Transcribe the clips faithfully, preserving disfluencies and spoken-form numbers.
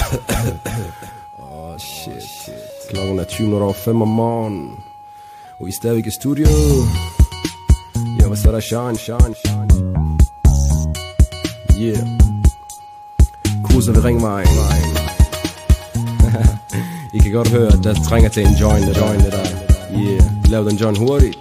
Åh, oh, shit, shit. Klokken er tyve minutter over fem om morgenen, og I er stadigvæk i studiet. Ja, hvad så er der? Shine, shine, shine. Yeah. Cruiser ved Ringvejen. I kan godt høre, at der trænger til en joint, der joint det der. Yeah, lav den joint hurtigt.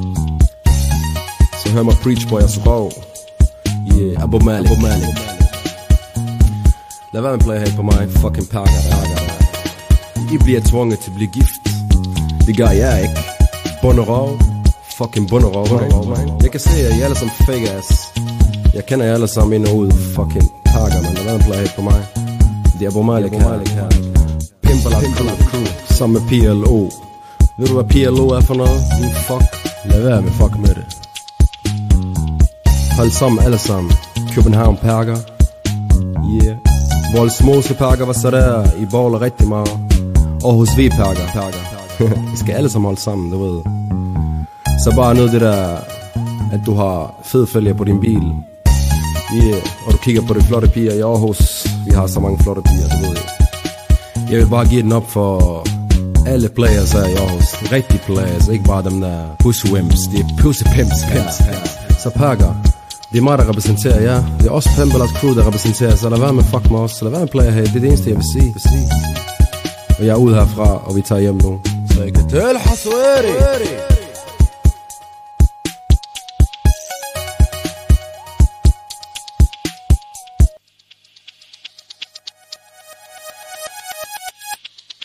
Så hør mig preach, boy, jeg sprog. Yeah, Abu Malik. Abu Malik. Lad være med at play her på mig, fucking pakker der. I bliver tvunget til at blive gift. Det gør jeg ikke. Bunderov. Fucking bunderov, man. Jeg kan se, at I alle sammen fake ass. Jeg kender jer alle sammen ind og ud. Fucking pakker, man. Lad være med at play her på mig. Det er Abu Malik her. Pimperlap Crew. Sammen med P L O. Ved du hvad P L O er for noget? You fuck. Lad være med fuck med det. Hold sammen alle sammen. København pakker. Yeah. Voldsmose pakker, hvad så der? I bowler rigtig meget. Aarhus V pakker. I skal alle sammen holde sammen, du ved. Så bare noget det der, at du har fed fælger på din bil. Yeah. Og du kigger på de flotte piger i Aarhus. Vi har så mange flotte piger, du ved. Jeg vil bare give den op for alle players her i Aarhus. Rigtige players, ikke bare dem der pussywimps. De er pussepimps. Ja, ja. Så pakker. Det er mig, der repræsenterer jer. Det er også Pimperlap Crew, der repræsenterer. Så lad være med fuck med os. Så lad være med player her. Det er det eneste, jeg vil sige. Og jeg er ude herfra, og vi tager hjem nu. Så jeg kan tælle Haswari.